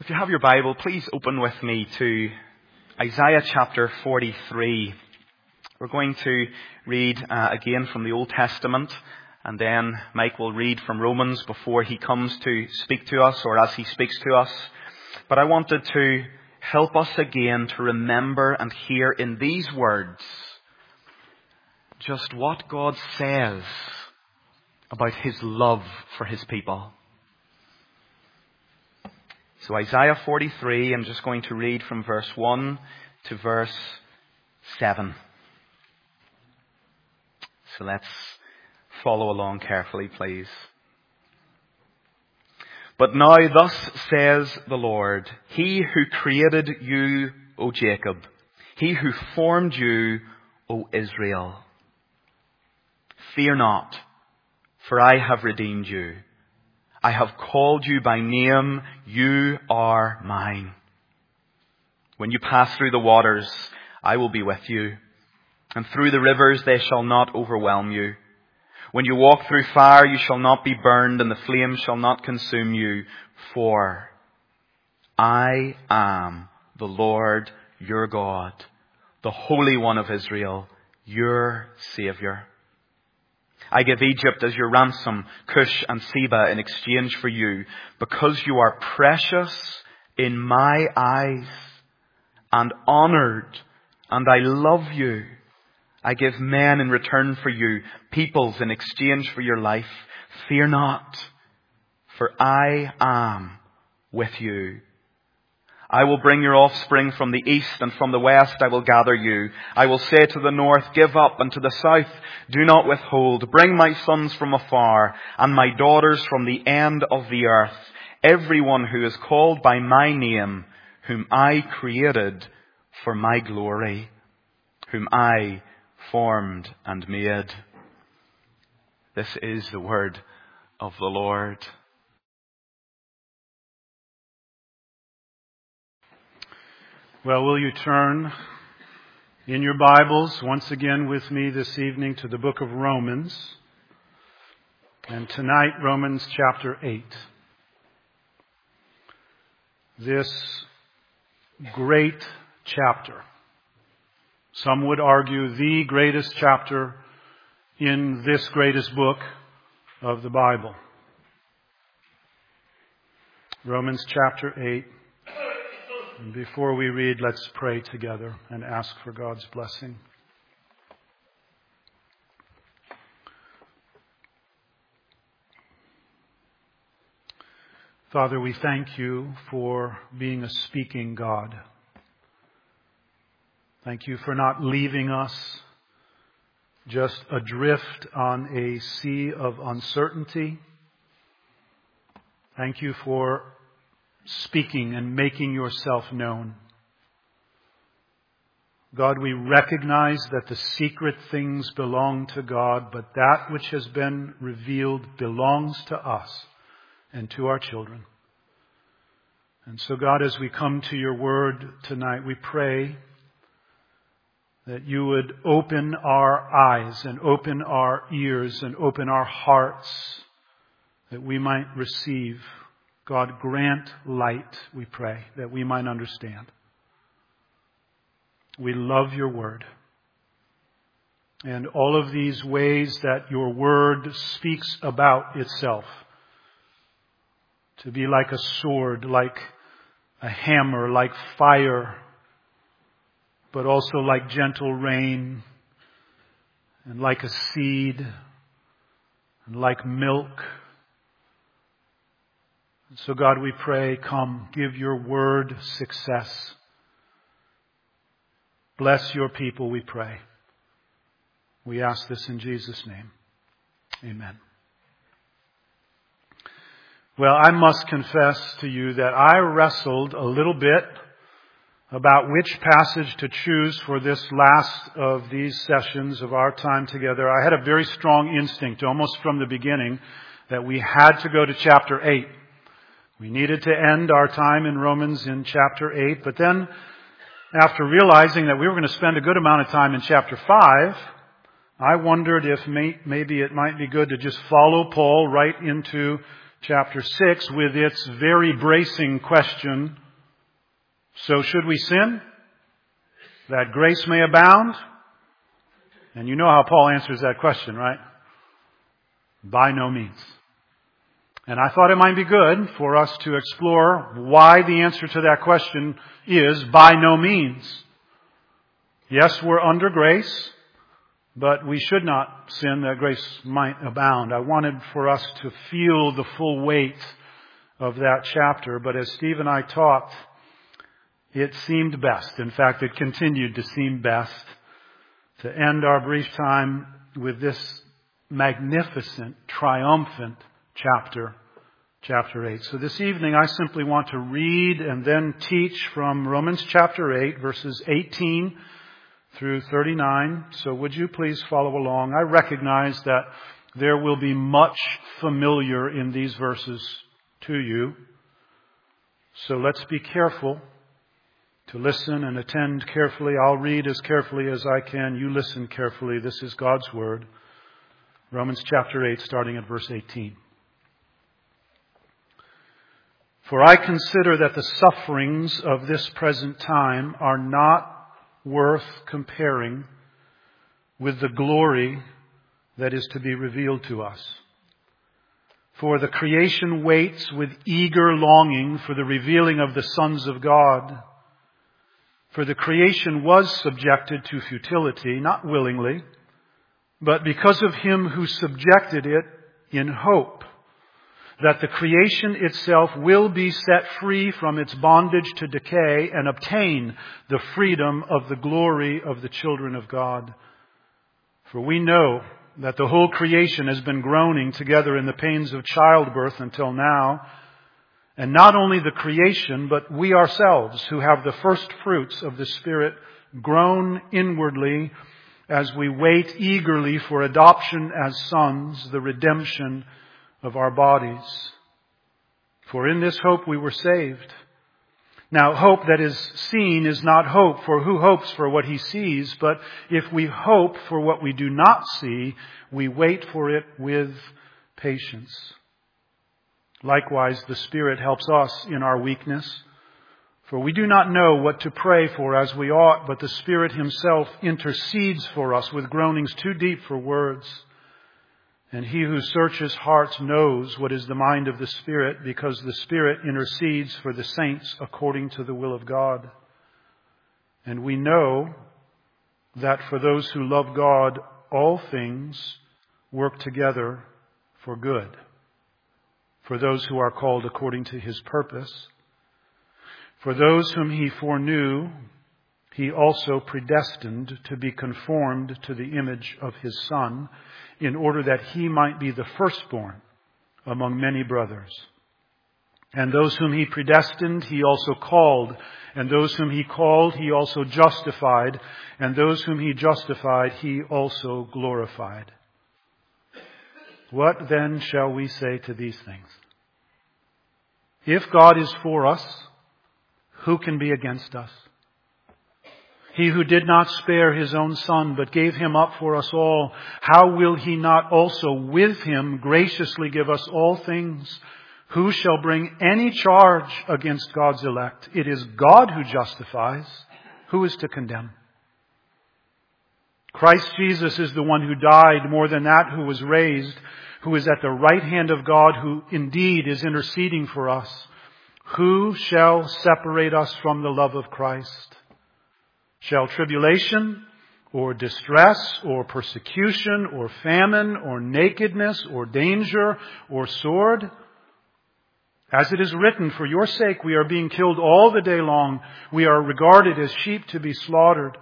If you have your Bible, please open with me to Isaiah chapter 43. We're going to read again from the Old Testament, and then Mike will read from Romans before he comes to speak to us, or as he speaks to us. But I wanted to help us again to remember and hear in these words just what God says about His love for His people. So Isaiah 43, I'm just going to read from verse 1 to verse 7. So let's follow along carefully, please. But now thus says the Lord, He who created you, O Jacob, He who formed you, O Israel. Fear not, for I have redeemed you. I have called you by name, you are mine. When you pass through the waters, I will be with you, and through the rivers they shall not overwhelm you. When you walk through fire, you shall not be burned, and the flames shall not consume you, for I am the Lord your God, the Holy One of Israel, your Saviour. I give Egypt as your ransom, Cush and Seba in exchange for you, because you are precious in my eyes and honoured, and I love you. I give men in return for you, peoples in exchange for your life. Fear not, for I am with you. I will bring your offspring from the east, and from the west I will gather you. I will say to the north, give up, and to the south, do not withhold. Bring my sons from afar, and my daughters from the end of the earth. Everyone who is called by my name, whom I created for my glory, whom I formed and made. This is the word of the Lord. Well, will you turn in your Bibles once again with me this evening to the book of Romans, and tonight Romans chapter 8. This great chapter, some would argue the greatest chapter in this greatest book of the Bible. Romans chapter 8. And before we read, let's pray together and ask for God's blessing. Father, we thank you for being a speaking God. Thank you for not leaving us just adrift on a sea of uncertainty. Thank you for speaking and making yourself known. God, we recognize that the secret things belong to God, but that which has been revealed belongs to us and to our children. And so, God, as we come to your word tonight, we pray that you would open our eyes and open our ears and open our hearts, that we might receive. God, grant light, we pray, that we might understand. We love your word. And all of these ways that your word speaks about itself, to be like a sword, like a hammer, like fire, but also like gentle rain, and like a seed, and like milk. So God, we pray, come, give your word success. Bless your people, we pray. We ask this in Jesus' name. Amen. Well, I must confess to you that I wrestled a little bit about which passage to choose for this last of these sessions of our time together. I had a very strong instinct, almost from the beginning, that we had to go to chapter 8. We needed to end our time in Romans in chapter 8, but then after realizing that we were going to spend a good amount of time in chapter 5, I wondered if maybe it might be good to just follow Paul right into chapter 6 with its very bracing question, so should we sin that grace may abound? And you know how Paul answers that question, right? By no means. And I thought it might be good for us to explore why the answer to that question is by no means. Yes, we're under grace, but we should not sin that grace might abound. I wanted for us to feel the full weight of that chapter, but as Steve and I taught, it seemed best. In fact, it continued to seem best to end our brief time with this magnificent, triumphant chapter 8. So this evening I simply want to read and then teach from Romans chapter 8, verses 18 through 39. So would you please follow along? I recognize that there will be much familiar in these verses to you. So let's be careful to listen and attend carefully. I'll read as carefully as I can. You listen carefully. This is God's Word. Romans chapter 8, starting at verse 18. For I consider that the sufferings of this present time are not worth comparing with the glory that is to be revealed to us. For the creation waits with eager longing for the revealing of the sons of God. For the creation was subjected to futility, not willingly, but because of Him who subjected it in hope, that the creation itself will be set free from its bondage to decay and obtain the freedom of the glory of the children of God. For we know that the whole creation has been groaning together in the pains of childbirth until now. And not only the creation, but we ourselves who have the first fruits of the Spirit groan inwardly as we wait eagerly for adoption as sons, the redemption of our bodies. For in this hope we were saved. Now hope that is seen is not hope, for who hopes for what he sees? But if we hope for what we do not see, we wait for it with patience. Likewise, the Spirit helps us in our weakness. For we do not know what to pray for as we ought, but the Spirit Himself intercedes for us with groanings too deep for words. And He who searches hearts knows what is the mind of the Spirit, because the Spirit intercedes for the saints according to the will of God. And we know that for those who love God, all things work together for good, for those who are called according to His purpose. For those whom He foreknew, He also predestined to be conformed to the image of His Son, in order that He might be the firstborn among many brothers. And those whom He predestined, He also called. And those whom He called, He also justified. And those whom He justified, He also glorified. What then shall we say to these things? If God is for us, who can be against us? He who did not spare His own Son, but gave Him up for us all, how will He not also with Him graciously give us all things? Who shall bring any charge against God's elect? It is God who justifies. Who is to condemn? Christ Jesus is the one who died, more than that, who was raised, who is at the right hand of God, who indeed is interceding for us. Who shall separate us from the love of Christ? Shall tribulation, or distress, or persecution, or famine, or nakedness, or danger, or sword? As it is written, for your sake we are being killed all the day long. We are regarded as sheep to be slaughtered.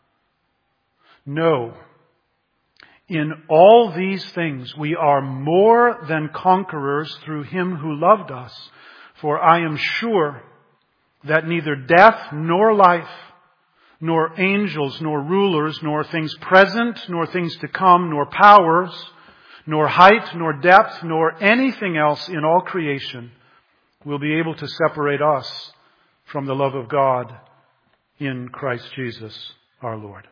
No. In all these things we are more than conquerors through Him who loved us. For I am sure that neither death nor life, nor angels, nor rulers, nor things present, nor things to come, nor powers, nor height, nor depth, nor anything else in all creation will be able to separate us from the love of God in Christ Jesus our Lord.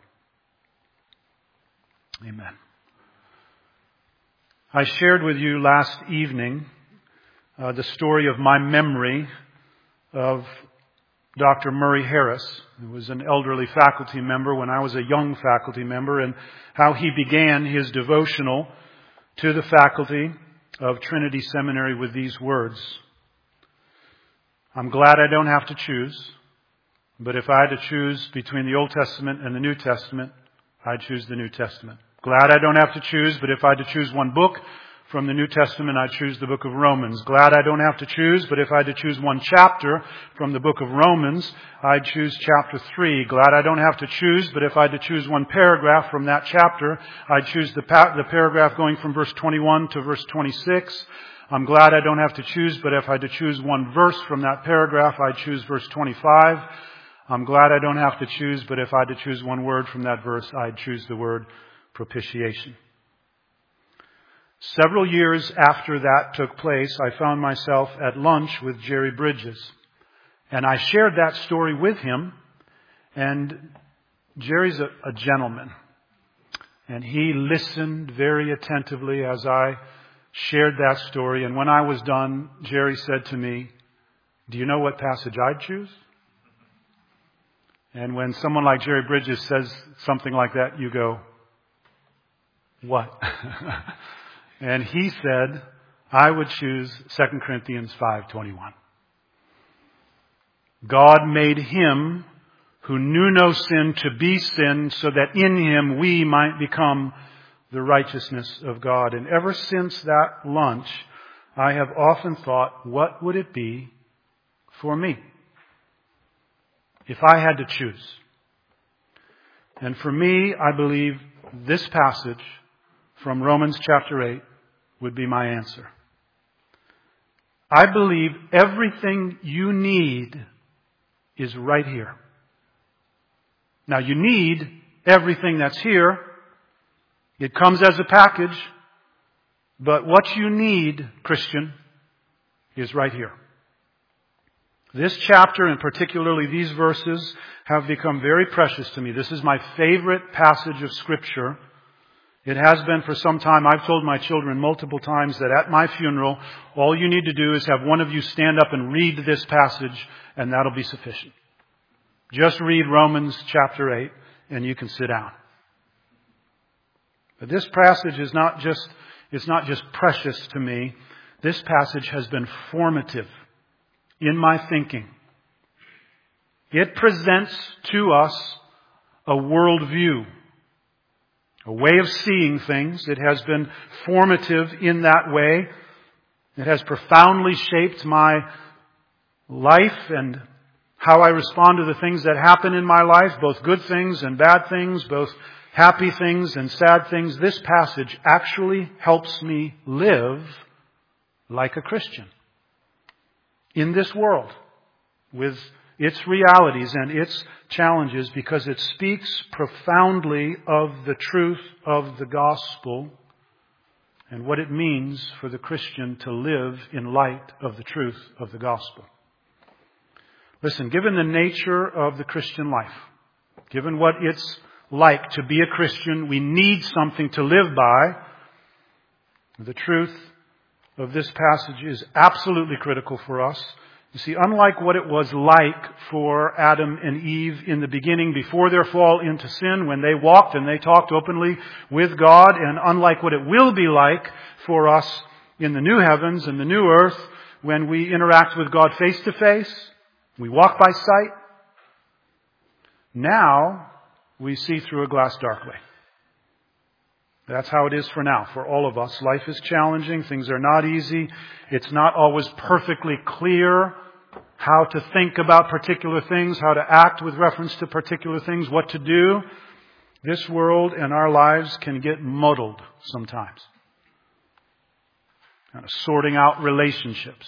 Amen. I shared with you last evening the story of my memory of Dr. Murray Harris, who was an elderly faculty member when I was a young faculty member, and how he began his devotional to the faculty of Trinity Seminary with these words: "I'm glad I don't have to choose, but if I had to choose between the Old Testament and the New Testament, I'd choose the New Testament. Glad I don't have to choose, but if I had to choose one book from the New Testament, I'd choose the book of Romans. Glad I don't have to choose, but if I had to choose one chapter from the book of Romans, I'd choose chapter 3. Glad I don't have to choose, but if I had to choose one paragraph from that chapter, I'd choose the paragraph going from verse 21 to verse 26. I'm glad I don't have to choose, but if I had to choose one verse from that paragraph, I'd choose verse 25. I'm glad I don't have to choose, but if I had to choose one word from that verse, I'd choose the word propitiation." Several years after that took place, I found myself at lunch with Jerry Bridges. And I shared that story with him. And Jerry's a gentleman. And he listened very attentively as I shared that story. And when I was done, Jerry said to me, "Do you know what passage I'd choose?" And when someone like Jerry Bridges says something like that, you go, "What?" And he said, "I would choose 2 Corinthians 5:21. God made him who knew no sin to be sin so that in him we might become the righteousness of God." And ever since that lunch, I have often thought, what would it be for me if I had to choose? And for me, I believe this passage from Romans chapter 8 would be my answer. I believe everything you need is right here. Now, you need everything that's here. It comes as a package. But what you need, Christian, is right here. This chapter, and particularly these verses, have become very precious to me. This is my favorite passage of Scripture. It has been for some time. I've told my children multiple times that at my funeral, all you need to do is have one of you stand up and read this passage, and that'll be sufficient. Just read Romans chapter 8, and you can sit down. But this passage is not just precious to me. This passage has been formative in my thinking. It presents to us a worldview, a way of seeing things. It has been formative in that way. It has profoundly shaped my life and how I respond to the things that happen in my life, both good things and bad things, both happy things and sad things. This passage actually helps me live like a Christian in this world with its realities and its challenges, because it speaks profoundly of the truth of the gospel and what it means for the Christian to live in light of the truth of the gospel. Listen, given the nature of the Christian life, given what it's like to be a Christian, we need something to live by. The truth of this passage is absolutely critical for us. You see, unlike what it was like for Adam and Eve in the beginning before their fall into sin, when they walked and they talked openly with God, and unlike what it will be like for us in the new heavens and the new earth, when we interact with God face to face, we walk by sight. Now, we see through a glass darkly. That's how it is for now, for all of us. Life is challenging. Things are not easy. It's not always perfectly clear how to think about particular things, how to act with reference to particular things, what to do. This world and our lives can get muddled sometimes. Kind of sorting out relationships.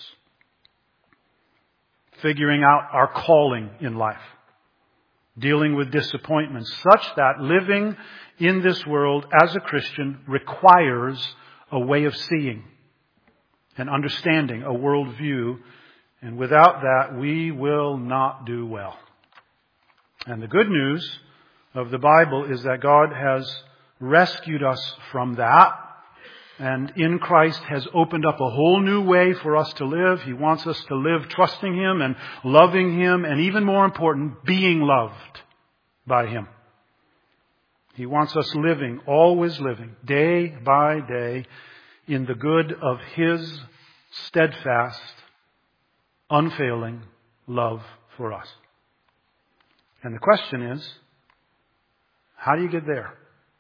Figuring out our calling in life. Dealing with disappointments, such that living in this world as a Christian requires a way of seeing and understanding, a worldview. And without that, we will not do well. And the good news of the Bible is that God has rescued us from that and in Christ has opened up a whole new way for us to live. He wants us to live trusting Him and loving Him, and even more important, being loved by Him. He wants us living, always living, day by day, in the good of His steadfast, unfailing love for us. And the question is, how do you get there?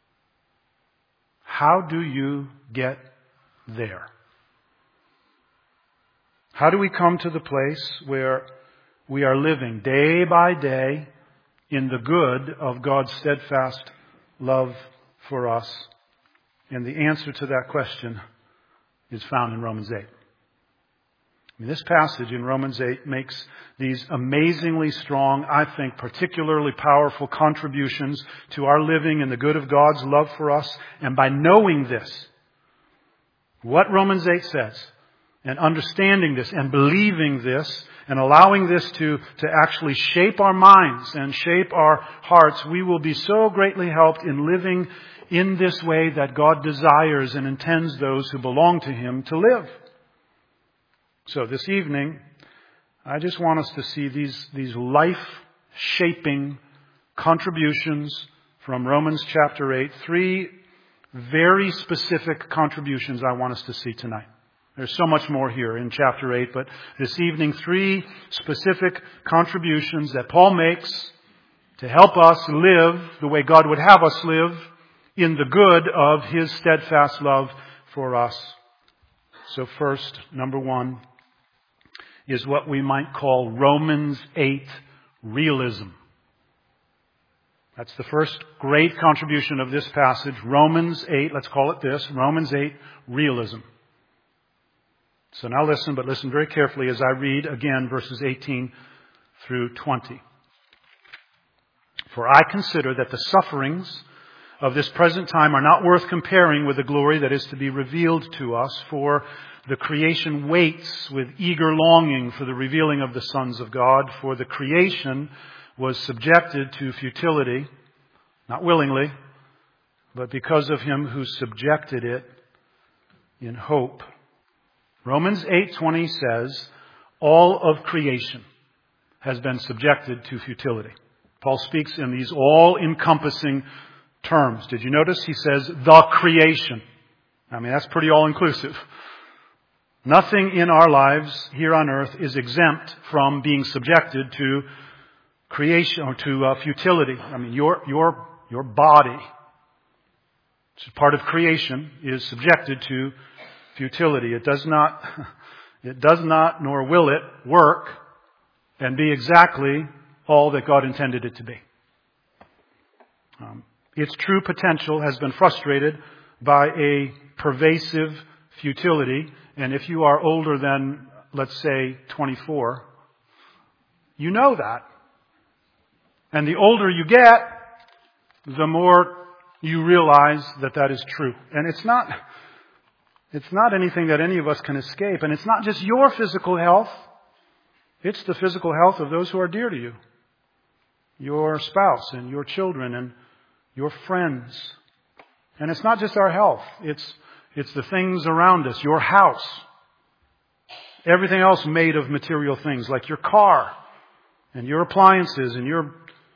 How do you get there? How do we come to the place where we are living day by day in the good of God's steadfast love for us? And the answer to that question is found in Romans 8. This passage in Romans 8 makes these amazingly strong, I think particularly powerful contributions to our living in the good of God's love for us. And by knowing this, what Romans 8 says, and understanding this and believing this and allowing this to actually shape our minds and shape our hearts, we will be so greatly helped in living in this way that God desires and intends those who belong to Him to live. So this evening, I just want us to see these life-shaping contributions from Romans chapter 8. 3 very specific contributions I want us to see tonight. There's so much more here in chapter 8, but this evening, 3 specific contributions that Paul makes to help us live the way God would have us live in the good of His steadfast love for us. So first, number 1, is what we might call Romans 8 realism. That's the first great contribution of this passage. Romans 8, let's call it this, Romans 8 realism. So now listen, but listen very carefully as I read again verses 18 through 20. For I consider that the sufferings of this present time are not worth comparing with the glory that is to be revealed to us. For the creation waits with eager longing for the revealing of the sons of God. For the creation was subjected to futility, not willingly, but because of Him who subjected it in hope. Romans 8:20 says, all of creation has been subjected to futility. Paul speaks in these all-encompassing terms. Did you notice? He says, the creation. I mean, that's pretty all-inclusive. Nothing in our lives here on earth is exempt from being subjected to creation or to futility. I mean, your body, which is part of creation, is subjected to futility. It does not, nor will it work and be exactly all that God intended it to be. Its true potential has been frustrated by a pervasive futility. And if you are older than, let's say, 24, you know that. And the older you get, the more you realize that that is true. And it's not anything that any of us can escape. And it's not just your physical health. It's the physical health of those who are dear to you. Your spouse and your children and your friends. And it's not just our health. It's the things around us. Your house. Everything else made of material things, like your car and your appliances and your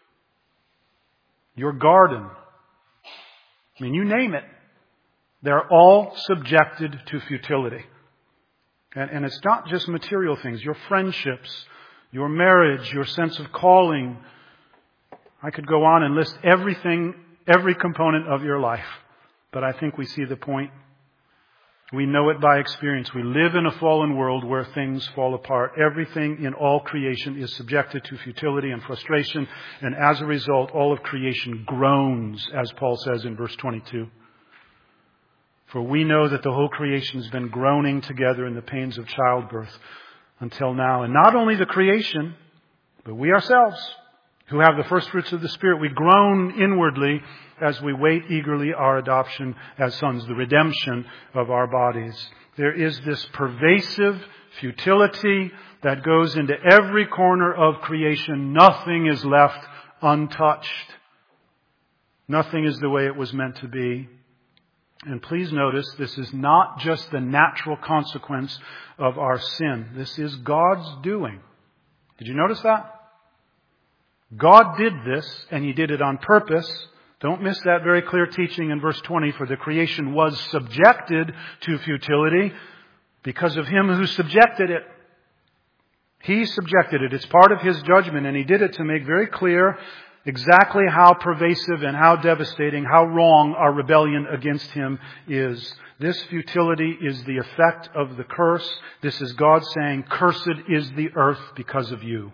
garden. I mean, you name it. They're all subjected to futility. And it's not just material things. Your friendships, your marriage, your sense of calling. I could go on and list everything, every component of your life. But I think we see the point. We know it by experience. We live in a fallen world where things fall apart. Everything in all creation is subjected to futility and frustration. And as a result, all of creation groans, as Paul says in verse 22. For we know that the whole creation has been groaning together in the pains of childbirth until now. And not only the creation, but we ourselves, who have the first fruits of the Spirit, we groan inwardly as we wait eagerly our adoption as sons, the redemption of our bodies. There is this pervasive futility that goes into every corner of creation. Nothing is left untouched. Nothing is the way it was meant to be. And please notice, this is not just the natural consequence of our sin. This is God's doing. Did you notice that? God did this, and He did it on purpose. Don't miss that very clear teaching in verse 20. For the creation was subjected to futility because of Him who subjected it. He subjected it. It's part of His judgment, and He did it to make very clear exactly how pervasive and how devastating, how wrong our rebellion against Him is. This futility is the effect of the curse. This is God saying, "Cursed is the earth because of you."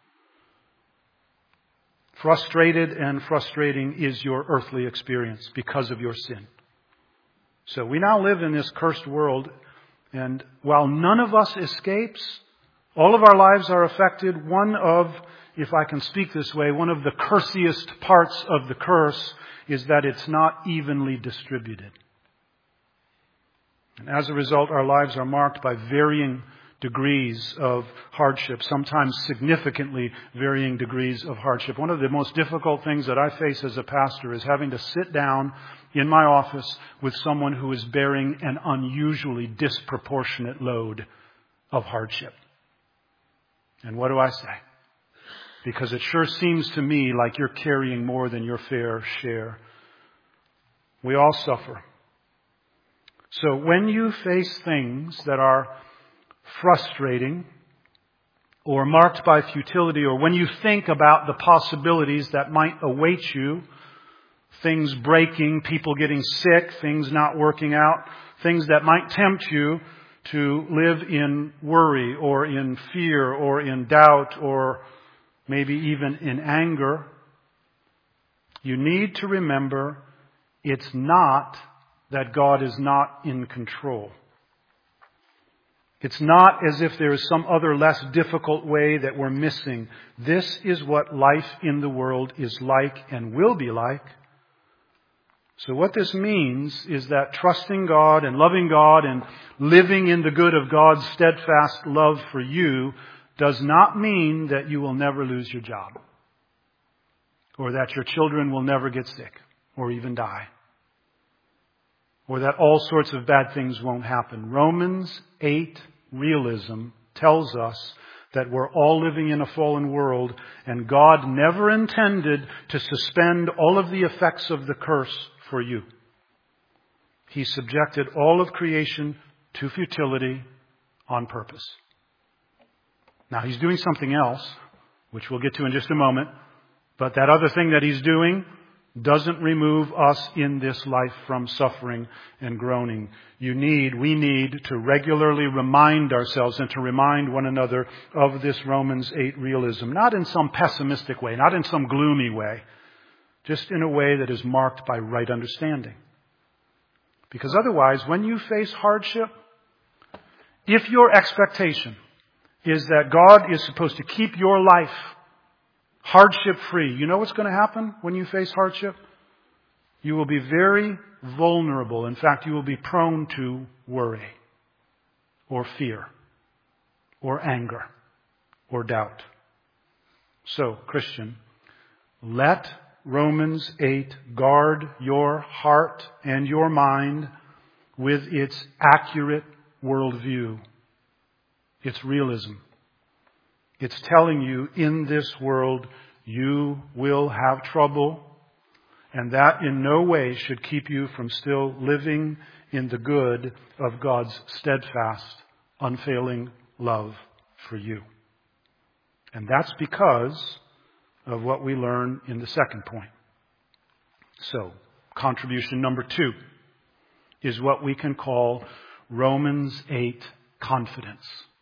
Frustrated and frustrating is your earthly experience because of your sin. So we now live in this cursed world, and while none of us escapes, all of our lives are affected. One of, if I can speak this way, one of the cursiest parts of the curse is that it's not evenly distributed. And as a result, our lives are marked by varying degrees of hardship, sometimes significantly varying degrees of hardship. One of the most difficult things that I face as a pastor is having to sit down in my office with someone who is bearing an unusually disproportionate load of hardship. And what do I say? Because it sure seems to me like you're carrying more than your fair share. We all suffer. So when you face things that are frustrating or marked by futility, or when you think about the possibilities that might await you, things breaking, people getting sick, things not working out, things that might tempt you to live in worry or in fear or in doubt or maybe even in anger, you need to remember it's not that God is not in control. It's not as if there is some other less difficult way that we're missing. This is what life in the world is like and will be like. So what this means is that trusting God and loving God and living in the good of God's steadfast love for you does not mean that you will never lose your job, or that your children will never get sick or even die, or that all sorts of bad things won't happen. Romans 8 realism tells us that we're all living in a fallen world, and God never intended to suspend all of the effects of the curse for you. He subjected all of creation to futility on purpose. Now, He's doing something else, which we'll get to in just a moment, but that other thing that He's doing doesn't remove us in this life from suffering and groaning. We need to regularly remind ourselves and to remind one another of this Romans 8 realism. Not in some pessimistic way, not in some gloomy way, just in a way that is marked by right understanding. Because otherwise, when you face hardship, if your expectation is that God is supposed to keep your life hardship-free, you know what's going to happen when you face hardship? You will be very vulnerable. In fact, you will be prone to worry or fear or anger or doubt. So, Christian, let Romans 8 guard your heart and your mind with its accurate worldview, its realism. It's telling you in this world you will have trouble, and that in no way should keep you from still living in the good of God's steadfast, unfailing love for you. And that's because of what we learn in the second point. So, contribution number 2 is what we can call Romans 8 confidence.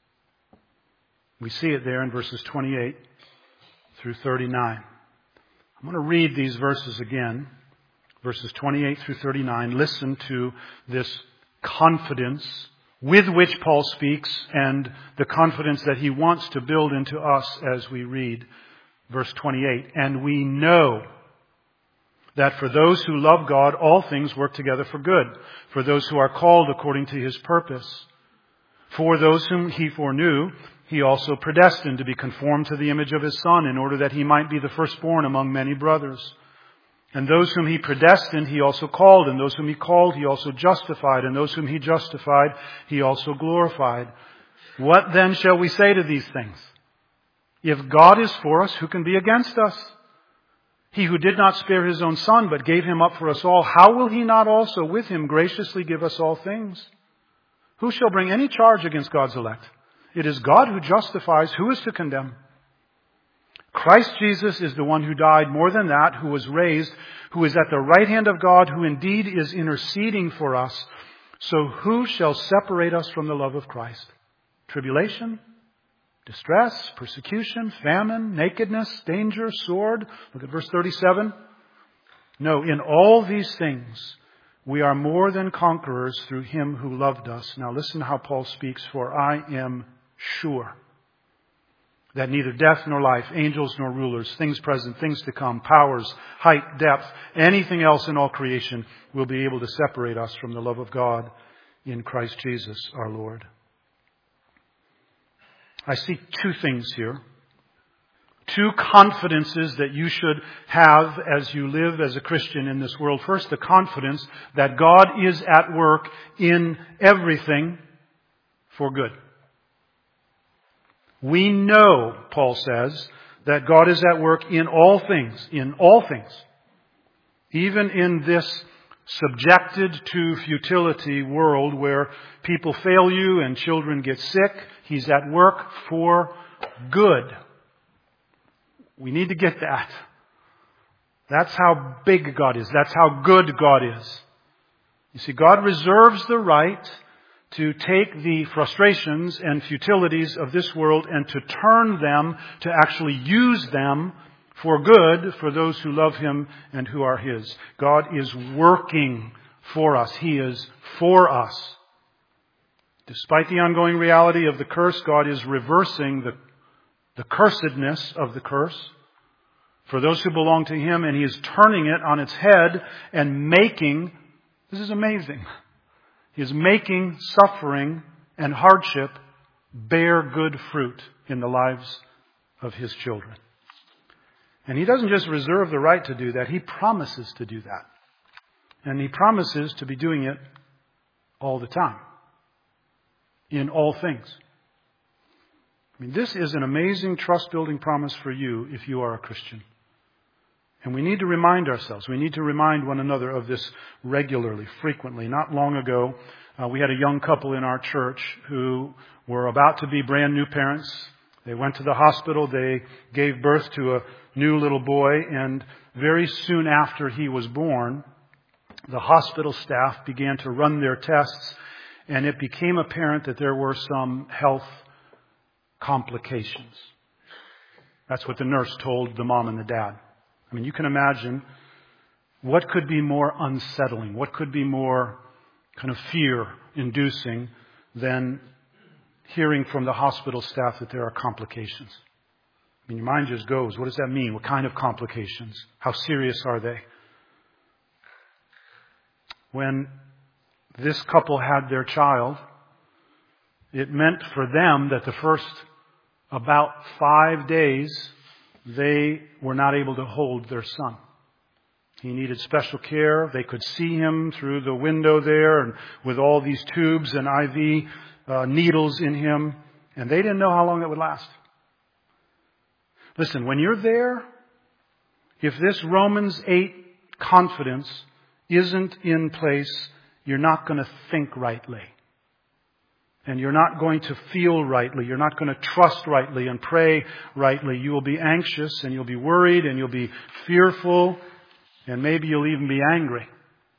We see it there in verses 28 through 39. I'm going to read these verses again, verses 28 through 39. Listen to this confidence with which Paul speaks and the confidence that he wants to build into us as we read verse 28. And we know that for those who love God, all things work together for good, for those who are called according to His purpose. For those whom He foreknew, He also predestined to be conformed to the image of His Son, in order that He might be the firstborn among many brothers. And those whom He predestined, He also called. And those whom He called, He also justified. And those whom He justified, He also glorified. What then shall we say to these things? If God is for us, who can be against us? He who did not spare His own Son, but gave Him up for us all, how will He not also with Him graciously give us all things? Who shall bring any charge against God's elect? It is God who justifies. Who is to condemn? Christ Jesus is the one who died, more than that, who was raised, who is at the right hand of God, who indeed is interceding for us. So who shall separate us from the love of Christ? Tribulation, distress, persecution, famine, nakedness, danger, sword. Look at verse 37. No, in all these things we are more than conquerors through Him who loved us. Now listen to how Paul speaks. For I am sure that neither death nor life, angels nor rulers, things present, things to come, powers, height, depth, anything else in all creation will be able to separate us from the love of God in Christ Jesus our Lord. I see two things here. Two confidences that you should have as you live as a Christian in this world. First, the confidence that God is at work in everything for good. We know, Paul says, that God is at work in all things. In all things. Even in this subjected to futility world where people fail you and children get sick, He's at work for good. We need to get that. That's how big God is. That's how good God is. You see, God reserves the right to take the frustrations and futilities of this world and to turn them, to actually use them for good for those who love Him and who are His. God is working for us. He is for us. Despite the ongoing reality of the curse, God is reversing the cursedness of the curse for those who belong to Him, and He is turning it on its head and making, this is amazing, He is making suffering and hardship bear good fruit in the lives of His children. And He doesn't just reserve the right to do that, He promises to do that. And He promises to be doing it all the time. In all things. I mean, this is an amazing trust-building promise for you if you are a Christian. And we need to remind ourselves, we need to remind one another of this regularly, frequently. Not long ago, we had a young couple in our church who were about to be brand new parents. They went to the hospital, they gave birth to a new little boy, and very soon after he was born, the hospital staff began to run their tests, and it became apparent that there were some health complications. That's what the nurse told the mom and the dad. I mean, you can imagine what could be more unsettling, what could be more kind of fear-inducing than hearing from the hospital staff that there are complications. I mean, your mind just goes, what does that mean? What kind of complications? How serious are they? When this couple had their child, it meant for them that the first about 5 days, they were not able to hold their son. He needed special care. They could see him through the window there and with all these tubes and IV needles in him. And they didn't know how long it would last. Listen, when you're there, if this Romans 8 confidence isn't in place, you're not going to think rightly. And you're not going to feel rightly. You're not going to trust rightly and pray rightly. You will be anxious and you'll be worried and you'll be fearful and maybe you'll even be angry.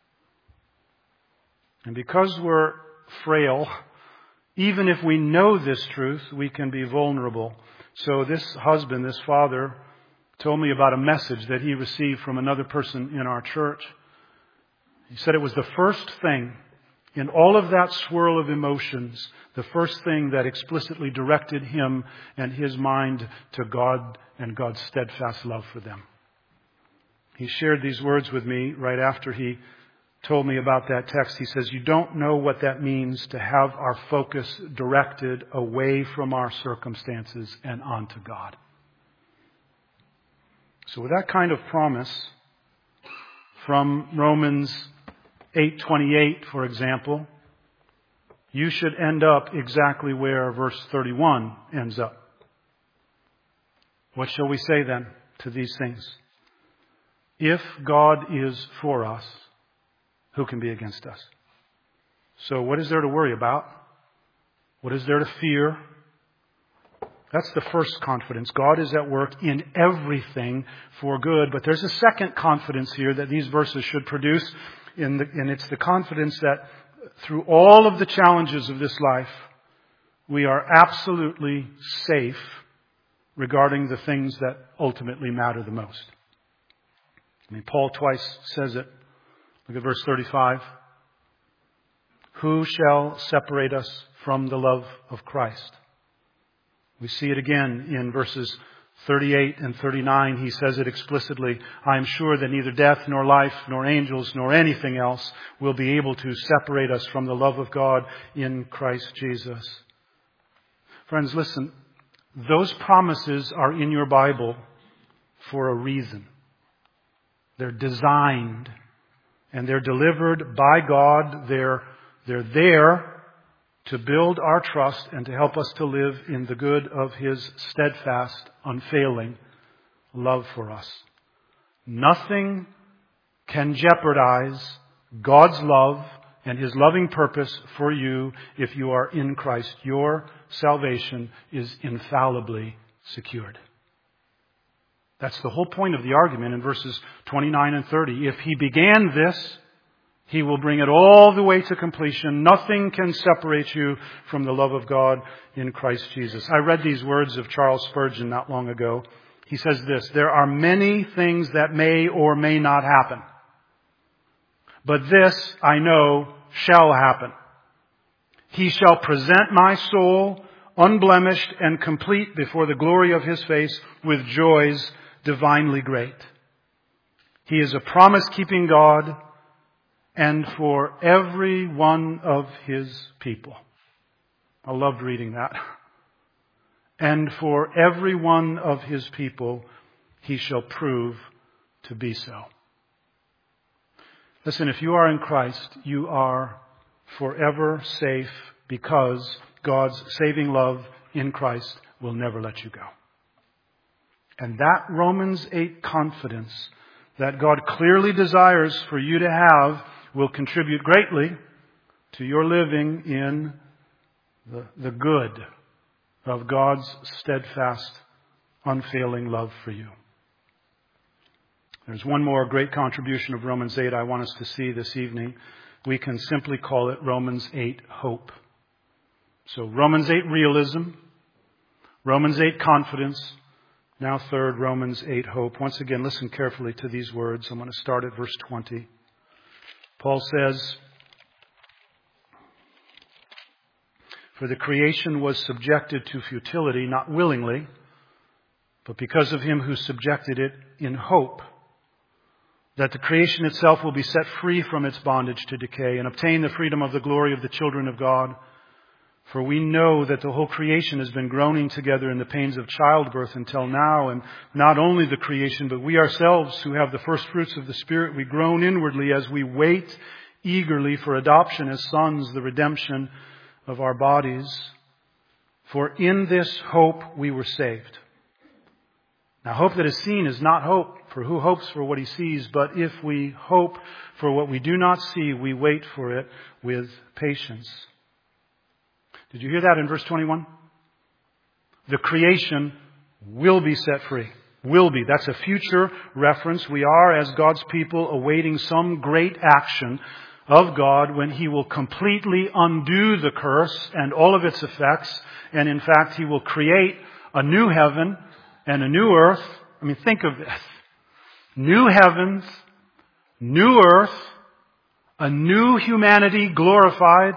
And because we're frail, even if we know this truth, we can be vulnerable. So this husband, this father, told me about a message that he received from another person in our church. He said it was the first thing in all of that swirl of emotions, the first thing that explicitly directed him and his mind to God and God's steadfast love for them. He shared these words with me right after he told me about that text. He says, you don't know what that means to have our focus directed away from our circumstances and onto God. So with that kind of promise, from Romans 8:28, for example, you should end up exactly where verse 31 ends up. What shall we say then to these things? If God is for us, who can be against us? So what is there to worry about? What is there to fear? That's the first confidence. God is at work in everything for good. But there's a second confidence here that these verses should produce. And it's the confidence that through all of the challenges of this life, we are absolutely safe regarding the things that ultimately matter the most. I mean, Paul twice says it. Look at verse 35. Who shall separate us from the love of Christ? We see it again in verses 38 and 39. He says it explicitly. I am sure that neither death nor life nor angels nor anything else will be able to separate us from the love of God in Christ Jesus. Friends, listen. Those promises are in your Bible for a reason. They're designed and they're delivered by God. They're there to build our trust and to help us to live in the good of His steadfast, unfailing love for us. Nothing can jeopardize God's love and His loving purpose for you if you are in Christ. Your salvation is infallibly secured. That's the whole point of the argument in verses 29 and 30. If He began this, He will bring it all the way to completion. Nothing can separate you from the love of God in Christ Jesus. I read these words of Charles Spurgeon not long ago. He says this, there are many things that may or may not happen. But this I know shall happen. He shall present my soul unblemished and complete before the glory of His face with joys divinely great. He is a promise-keeping God, and for every one of His people. I loved reading that. And for every one of His people, He shall prove to be so. Listen, if you are in Christ, you are forever safe because God's saving love in Christ will never let you go. And that Romans 8 confidence that God clearly desires for you to have will contribute greatly to your living in the good of God's steadfast, unfailing love for you. There's one more great contribution of Romans 8 I want us to see this evening. We can simply call it Romans 8 hope. So Romans 8 realism, Romans 8 confidence, now third, Romans 8 hope. Once again, listen carefully to these words. I'm going to start at verse 20. Paul says, for the creation was subjected to futility, not willingly, but because of Him who subjected it in hope, that the creation itself will be set free from its bondage to decay and obtain the freedom of the glory of the children of God. For we know that the whole creation has been groaning together in the pains of childbirth until now. And not only the creation, but we ourselves who have the first fruits of the Spirit, we groan inwardly as we wait eagerly for adoption as sons, the redemption of our bodies. For in this hope we were saved. Now hope that is seen is not hope, for who hopes for what he sees? But if we hope for what we do not see, we wait for it with patience. Did you hear that in verse 21? The creation will be set free. Will be. That's a future reference. We are, as God's people, awaiting some great action of God when He will completely undo the curse and all of its effects. And in fact, He will create a new heaven and a new earth. I mean, think of this. New heavens, new earth, a new humanity glorified.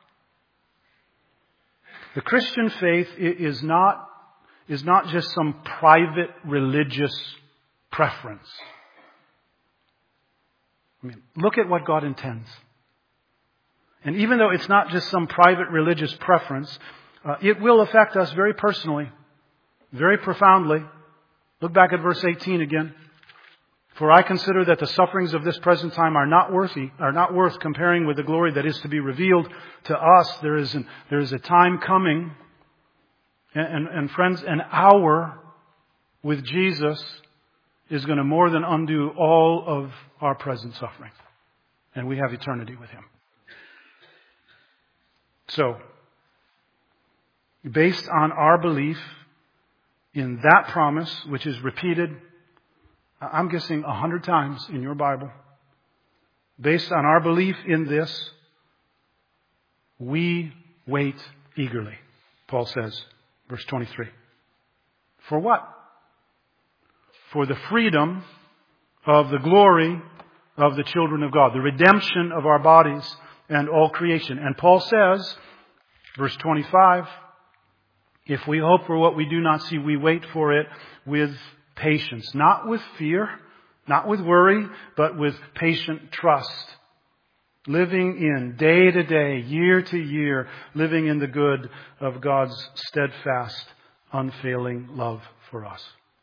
The Christian faith is not just some private religious preference. I mean, look at what God intends. And even though it's not just some private religious preference, it will affect us very personally, very profoundly. Look back at verse 18 again. For I consider that the sufferings of this present time are not worth comparing with the glory that is to be revealed to us. There is a time coming, and friends, an hour with Jesus is going to more than undo all of our present suffering. And we have eternity with Him. So, based on our belief in that promise, which is repeated, I'm guessing 100 times in your Bible, based on our belief in this, we wait eagerly, Paul says, verse 23. For what? For the freedom of the glory of the children of God, the redemption of our bodies and all creation. And Paul says, verse 25, if we hope for what we do not see, we wait for it with patience. Not with fear, not with worry, but with patient trust. Living in day to day, year to year, living in the good of God's steadfast, unfailing love for us.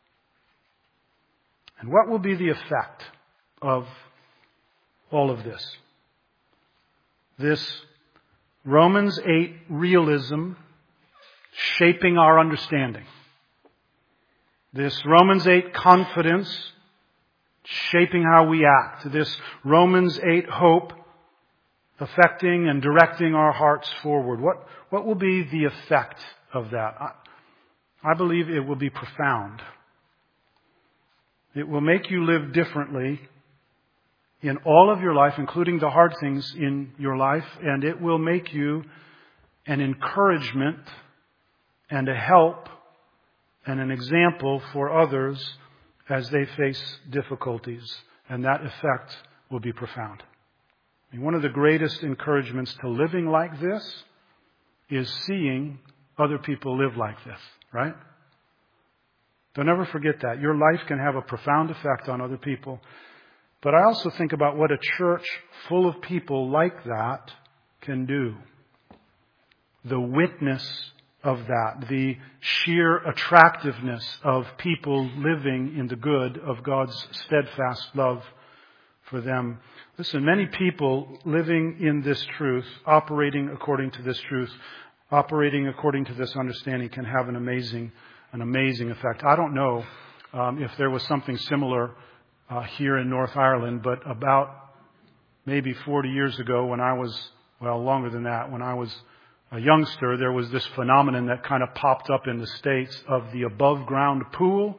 And what will be the effect of all of this? This Romans 8 realism shaping our understanding. This Romans 8 confidence shaping how we act. This Romans 8 hope affecting and directing our hearts forward. What will be the effect of that? I believe it will be profound. It will make you live differently in all of your life, including the hard things in your life, and it will make you an encouragement and a help and an example for others as they face difficulties. And that effect will be profound. I mean, one of the greatest encouragements to living like this is seeing other people live like this, right? Don't ever forget that. Your life can have a profound effect on other people. But I also think about what a church full of people like that can do. The witness of that, the sheer attractiveness of people living in the good of God's steadfast love for them. Listen, many people living in this truth, operating according to this truth, operating according to this understanding can have an amazing effect. I don't know if there was something similar here in North Ireland, but about maybe 40 years ago when I was, well, longer than that, when I was a youngster, there was this phenomenon that kind of popped up in the States of the above-ground pool,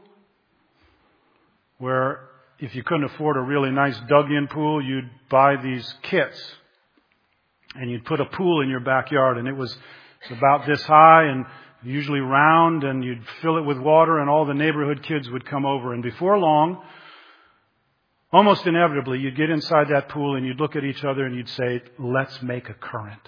where if you couldn't afford a really nice dug-in pool, you'd buy these kits, and you'd put a pool in your backyard, and it was about this high and usually round, and you'd fill it with water, and all the neighborhood kids would come over. And before long, almost inevitably, you'd get inside that pool and you'd look at each other and you'd say, let's make a current.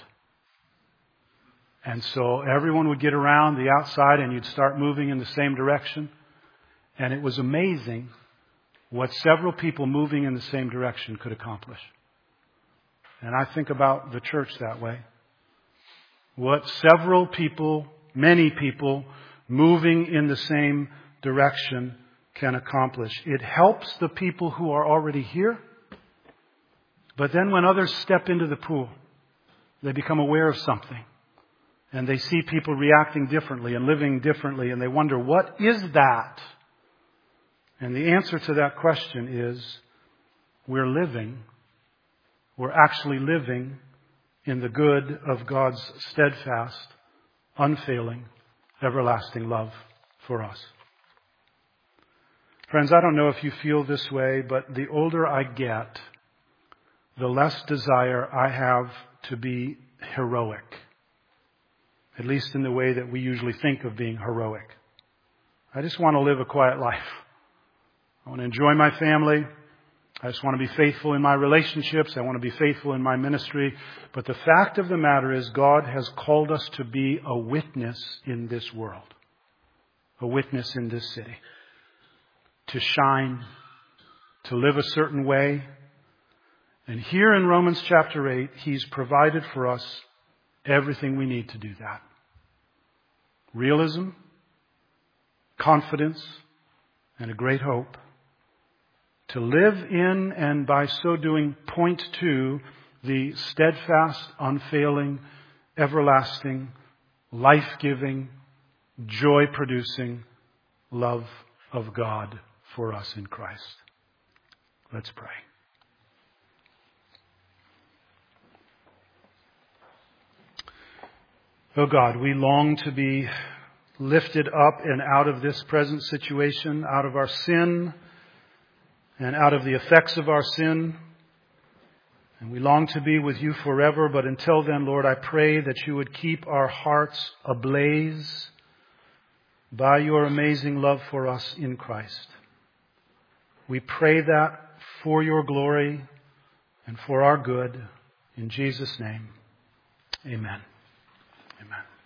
And so everyone would get around the outside and you'd start moving in the same direction. And it was amazing what several people moving in the same direction could accomplish. And I think about the church that way. What several people, many people, moving in the same direction can accomplish. It helps the people who are already here. But then when others step into the pool, they become aware of something. And they see people reacting differently and living differently. And they wonder, what is that? And the answer to that question is, we're actually living in the good of God's steadfast, unfailing, everlasting love for us. Friends, I don't know if you feel this way, but the older I get, the less desire I have to be heroic. At least in the way that we usually think of being heroic. I just want to live a quiet life. I want to enjoy my family. I just want to be faithful in my relationships. I want to be faithful in my ministry. But the fact of the matter is, God has called us to be a witness in this world. A witness in this city. To shine. To live a certain way. And here in Romans chapter 8, He's provided for us everything we need to do that. Realism, confidence, and a great hope to live in and by so doing point to the steadfast, unfailing, everlasting, life-giving, joy-producing love of God for us in Christ. Let's pray. Oh God, we long to be lifted up and out of this present situation, out of our sin and out of the effects of our sin. And we long to be with you forever, but until then, Lord, I pray that you would keep our hearts ablaze by your amazing love for us in Christ. We pray that for your glory and for our good. In Jesus' name, amen. Amen.